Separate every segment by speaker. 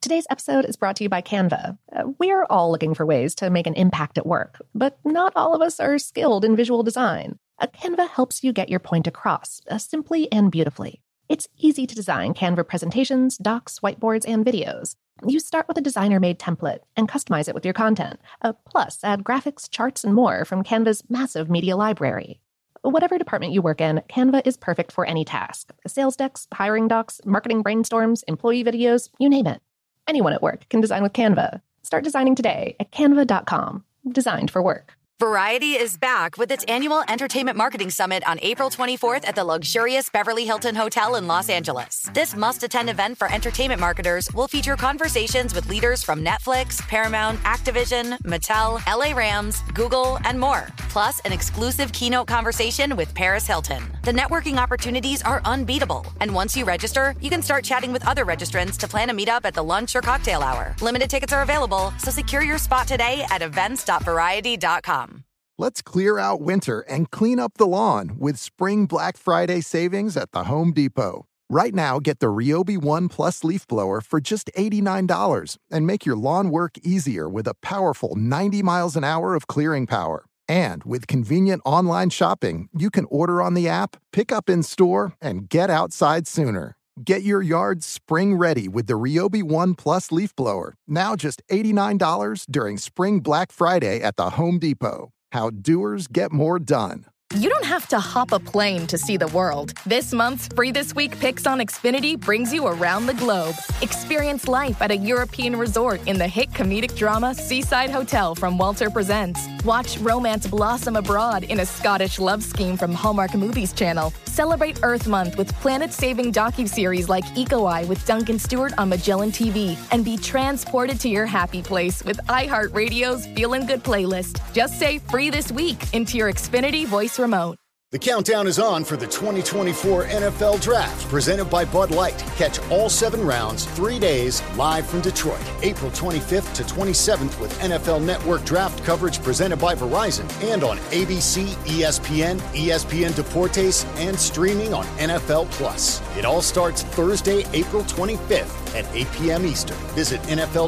Speaker 1: Today's episode is brought to you by Canva. We're all looking for ways to make an impact at work, but not all of us are skilled in visual design. Canva helps you get your point across, simply and beautifully. It's easy to design Canva presentations, docs, whiteboards, and videos. You start with a designer-made template and customize it with your content. Plus, add graphics, charts, and more from Canva's massive media library. Whatever department you work in, Canva is perfect for any task. Sales decks, hiring docs, marketing brainstorms, employee videos, you name it. Anyone at work can design with Canva. Start designing today at canva.com. Designed for work.
Speaker 2: Variety is back with its annual Entertainment Marketing Summit on April 24th at the luxurious Beverly Hilton Hotel in Los Angeles. This must-attend event for entertainment marketers will feature conversations with leaders from Netflix, Paramount, Activision, Mattel, LA Rams, Google, and more. Plus, an exclusive keynote conversation with Paris Hilton. The networking opportunities are unbeatable. And once you register, you can start chatting with other registrants to plan a meetup at the lunch or cocktail hour. Limited tickets are available, so secure your spot today at events.variety.com.
Speaker 3: Let's clear out winter and clean up the lawn with Spring Black Friday savings at the Home Depot. Right now, get the Ryobi One Plus leaf blower for just $89 and make your lawn work easier with a powerful 90 miles an hour of clearing power. And with convenient online shopping, you can order on the app, pick up in store, and get outside sooner. Get your yard spring ready with the Ryobi One Plus leaf blower, now just $89 during Spring Black Friday at the Home Depot. How doers get more done.
Speaker 4: You don't have to hop a plane to see the world. This month's Free This Week Picks on Xfinity brings you around the globe. Experience life at a European resort in the hit comedic drama Seaside Hotel from Walter Presents. Watch romance blossom abroad in a Scottish love scheme from Hallmark Movies Channel. Celebrate Earth Month with planet-saving docuseries like Eco Eye with Duncan Stewart on Magellan TV. And be transported to your happy place with iHeartRadio's Feelin' Good playlist. Just say Free This Week into your Xfinity voice remote.
Speaker 5: The countdown is on for the 2024 NFL Draft, presented by Bud Light. Catch all 7 rounds, 3 days, live from Detroit, April 25th to 27th with NFL Network Draft coverage presented by Verizon and on ABC, ESPN, ESPN Deportes, and streaming on NFL Plus. It all starts Thursday, April 25th at 8 p.m. Eastern. Visit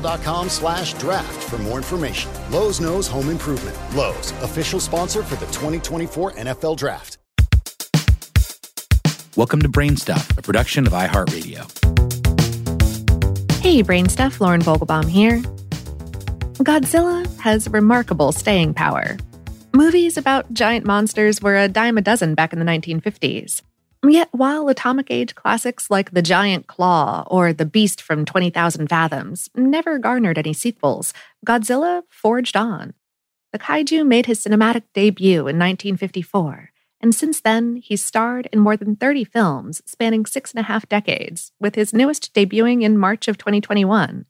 Speaker 5: NFL.com/draft for more information. Lowe's knows home improvement. Lowe's, official sponsor for the 2024 NFL Draft.
Speaker 6: Welcome to Brainstuff, a production of iHeartRadio.
Speaker 1: Hey, Brainstuff, Lauren Vogelbaum here. Godzilla has remarkable staying power. Movies about giant monsters were a dime a dozen back in the 1950s. Yet while atomic age classics like The Giant Claw or The Beast from 20,000 Fathoms never garnered any sequels, Godzilla forged on. The kaiju made his cinematic debut in 1954, and since then he's starred in more than 30 films spanning 6.5 decades, with his newest debuting in March of 2021.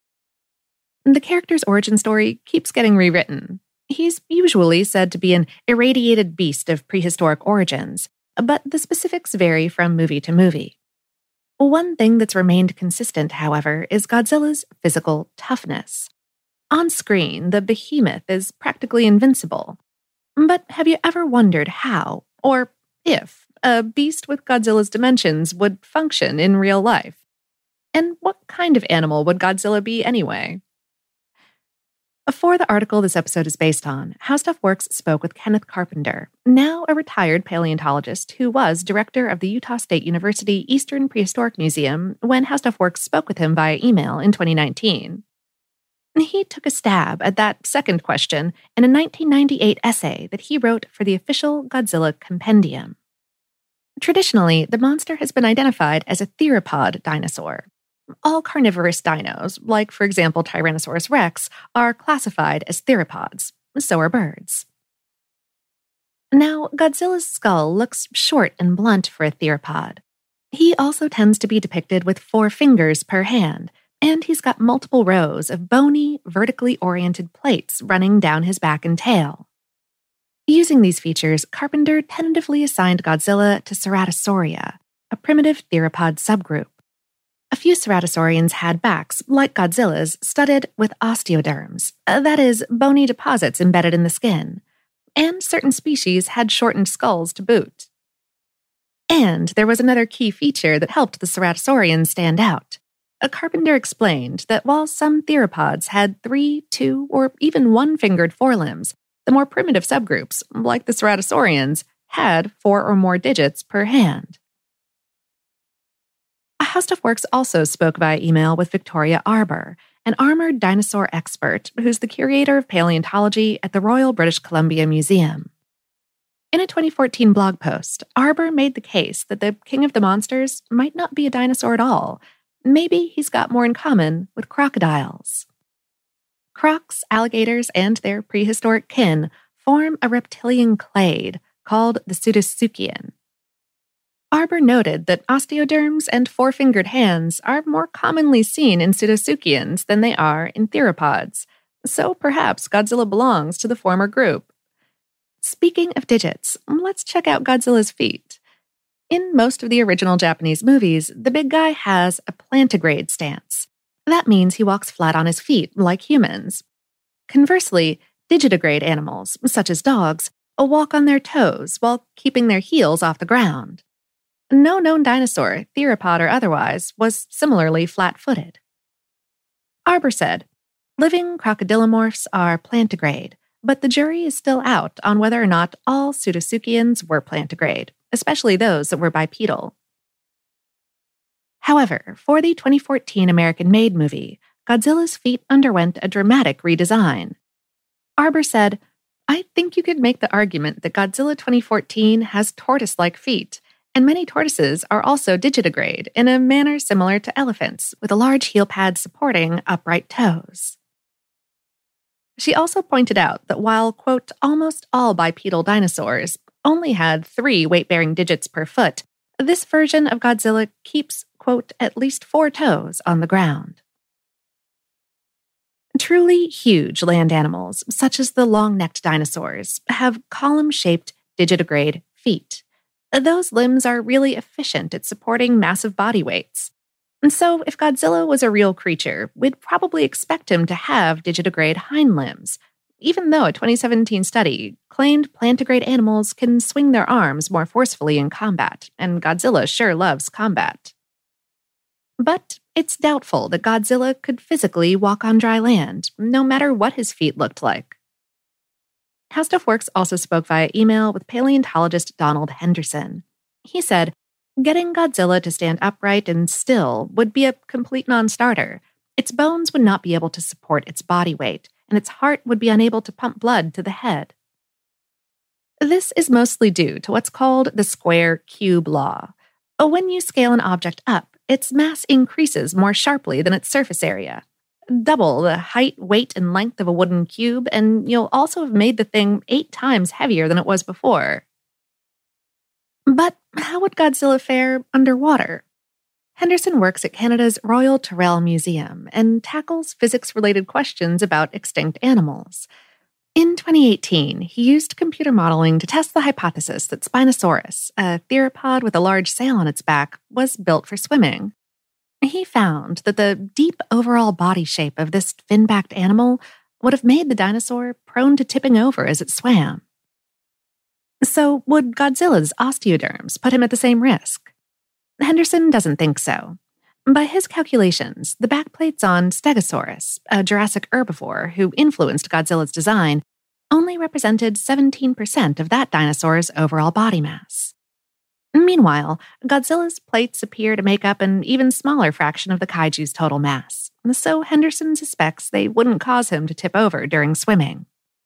Speaker 1: The character's origin story keeps getting rewritten. He's usually said to be an irradiated beast of prehistoric origins, but the specifics vary from movie to movie. One thing that's remained consistent, however, is Godzilla's physical toughness. On screen, the behemoth is practically invincible. But have you ever wondered how, or if, a beast with Godzilla's dimensions would function in real life? And what kind of animal would Godzilla be anyway? For the article this episode is based on, How Stuff Works spoke with Kenneth Carpenter, now a retired paleontologist who was director of the Utah State University Eastern Prehistoric Museum when How Stuff Works spoke with him via email in 2019. He took a stab at that second question in a 1998 essay that he wrote for the official Godzilla Compendium. Traditionally, the monster has been identified as a theropod dinosaur. All carnivorous dinos, like for example Tyrannosaurus rex, are classified as theropods. So are birds. Now, Godzilla's skull looks short and blunt for a theropod. He also tends to be depicted with 4 fingers per hand, and he's got multiple rows of bony, vertically oriented plates running down his back and tail. Using these features, Carpenter tentatively assigned Godzilla to Ceratosauria, a primitive theropod subgroup. A few ceratosaurians had backs, like Godzilla's, studded with osteoderms, that is, bony deposits embedded in the skin, and certain species had shortened skulls to boot. And there was another key feature that helped the ceratosaurians stand out. Carpenter explained that while some theropods had 3, 2, or even 1-fingered forelimbs, the more primitive subgroups, like the ceratosaurians, had 4 or more digits per hand. HowStuffWorks also spoke via email with Victoria Arbour, an armored dinosaur expert who's the curator of paleontology at the Royal British Columbia Museum. In a 2014 blog post, Arbour made the case that the king of the monsters might not be a dinosaur at all. Maybe he's got more in common with crocodiles. Crocs, alligators, and their prehistoric kin form a reptilian clade called the Pseudotsuchian. Arbour noted that osteoderms and 4-fingered hands are more commonly seen in Pseudotsuchians than they are in theropods, so perhaps Godzilla belongs to the former group. Speaking of digits, let's check out Godzilla's feet. In most of the original Japanese movies, the big guy has a plantigrade stance. That means he walks flat on his feet, like humans. Conversely, digitigrade animals, such as dogs, walk on their toes while keeping their heels off the ground. No known dinosaur, theropod or otherwise, was similarly flat-footed. Arbour said, living crocodilomorphs are plantigrade, but the jury is still out on whether or not all Pseudotsuchians were plantigrade, especially those that were bipedal. However, for the 2014 American-made movie, Godzilla's feet underwent a dramatic redesign. Arbour said, I think you could make the argument that Godzilla 2014 has tortoise-like feet, and many tortoises are also digitigrade in a manner similar to elephants, with a large heel pad supporting upright toes. She also pointed out that while, quote, almost all bipedal dinosaurs only had 3 weight-bearing digits per foot, this version of Godzilla keeps, quote, at least 4 toes on the ground. Truly huge land animals, such as the long-necked dinosaurs, have column-shaped digitigrade feet. Those limbs are really efficient at supporting massive body weights. And so, if Godzilla was a real creature, we'd probably expect him to have digitigrade hind limbs, even though a 2017 study claimed plantigrade animals can swing their arms more forcefully in combat, and Godzilla sure loves combat. But it's doubtful that Godzilla could physically walk on dry land, no matter what his feet looked like. HowStuffWorks also spoke via email with paleontologist Donald Henderson. He said, getting Godzilla to stand upright and still would be a complete non-starter. Its bones would not be able to support its body weight, and its heart would be unable to pump blood to the head. This is mostly due to what's called the square-cube law. When you scale an object up, its mass increases more sharply than its surface area. Double the height, weight, and length of a wooden cube, and you'll also have made the thing 8 times heavier than it was before. But how would Godzilla fare underwater? Henderson works at Canada's Royal Tyrrell Museum and tackles physics-related questions about extinct animals. In 2018, he used computer modeling to test the hypothesis that Spinosaurus, a theropod with a large sail on its back, was built for swimming. He found that the deep overall body shape of this fin-backed animal would have made the dinosaur prone to tipping over as it swam. So, would Godzilla's osteoderms put him at the same risk? Henderson doesn't think so. By his calculations, the backplates on Stegosaurus, a Jurassic herbivore who influenced Godzilla's design, only represented 17% of that dinosaur's overall body mass. Meanwhile, Godzilla's plates appear to make up an even smaller fraction of the kaiju's total mass, so Henderson suspects they wouldn't cause him to tip over during swimming.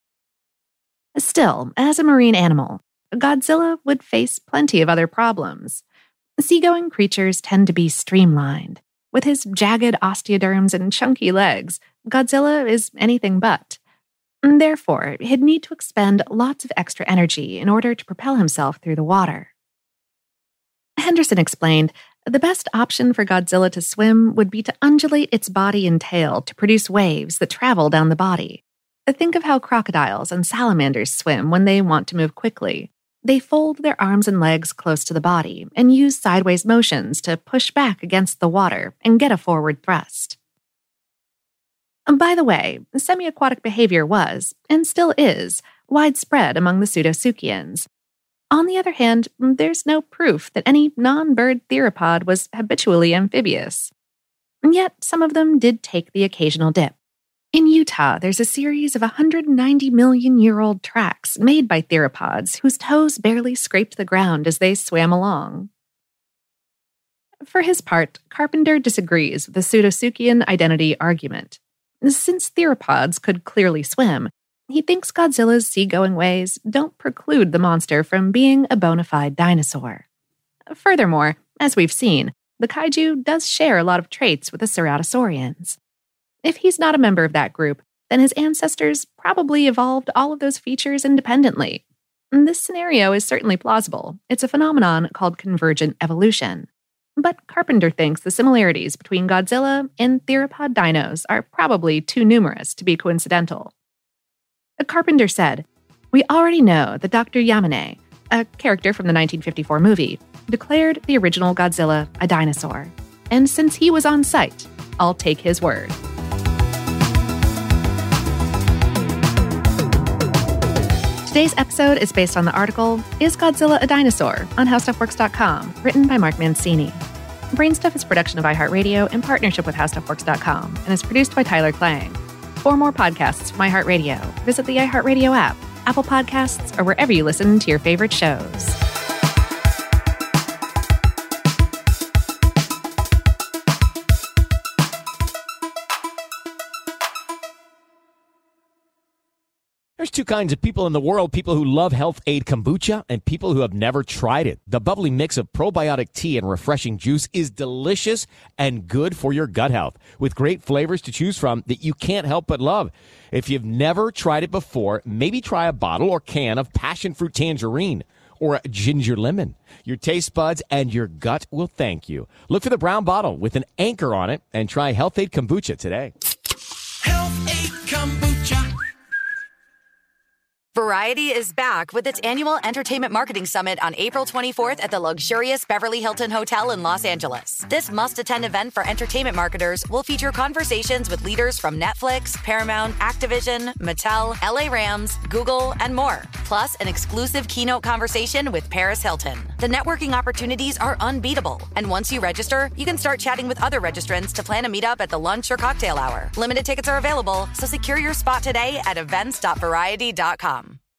Speaker 1: Still, as a marine animal, Godzilla would face plenty of other problems. Seagoing creatures tend to be streamlined. With his jagged osteoderms and chunky legs, Godzilla is anything but. Therefore, he'd need to expend lots of extra energy in order to propel himself through the water. Henderson explained, the best option for Godzilla to swim would be to undulate its body and tail to produce waves that travel down the body. Think of how crocodiles and salamanders swim when they want to move quickly. They fold their arms and legs close to the body and use sideways motions to push back against the water and get a forward thrust. By the way, semi-aquatic behavior was, and still is, widespread among the Pseudotsuchians. On the other hand, there's no proof that any non-bird theropod was habitually amphibious. And yet, some of them did take the occasional dip. In Utah, there's a series of 190 million-year-old tracks made by theropods whose toes barely scraped the ground as they swam along. For his part, Carpenter disagrees with the Pseudotsuchian identity argument. Since theropods could clearly swim, he thinks Godzilla's seagoing ways don't preclude the monster from being a bona fide dinosaur. Furthermore, as we've seen, the kaiju does share a lot of traits with the Ceratosaurians. If he's not a member of that group, then his ancestors probably evolved all of those features independently. This scenario is certainly plausible. It's a phenomenon called convergent evolution. But Carpenter thinks the similarities between Godzilla and theropod dinos are probably too numerous to be coincidental. Carpenter said, "We already know that Dr. Yamane, a character from the 1954 movie, declared the original Godzilla a dinosaur. And since he was on site, I'll take his word." Today's episode is based on the article, Is Godzilla a Dinosaur? On HowStuffWorks.com, written by Mark Mancini. Brainstuff is a production of iHeartRadio in partnership with HowStuffWorks.com and is produced by Tyler Klang. For more podcasts from iHeartRadio, visit the iHeartRadio app, Apple Podcasts, or wherever you listen to your favorite shows.
Speaker 7: There's two kinds of people in the world, people who love Health Aid Kombucha and people who have never tried it. The bubbly mix of probiotic tea and refreshing juice is delicious and good for your gut health, with great flavors to choose from that you can't help but love. If you've never tried it before, maybe try a bottle or can of passion fruit tangerine or a ginger lemon. Your taste buds and your gut will thank you. Look for the brown bottle with an anchor on it and try Health Aid Kombucha today.
Speaker 8: Health Aid Kombucha.
Speaker 2: Variety is back with its annual Entertainment Marketing Summit on April 24th at the luxurious Beverly Hilton Hotel in Los Angeles. This must-attend event for entertainment marketers will feature conversations with leaders from Netflix, Paramount, Activision, Mattel, LA Rams, Google, and more. Plus, an exclusive keynote conversation with Paris Hilton. The networking opportunities are unbeatable. And once you register, you can start chatting with other registrants to plan a meetup at the lunch or cocktail hour. Limited tickets are available, so secure your spot today at events.variety.com.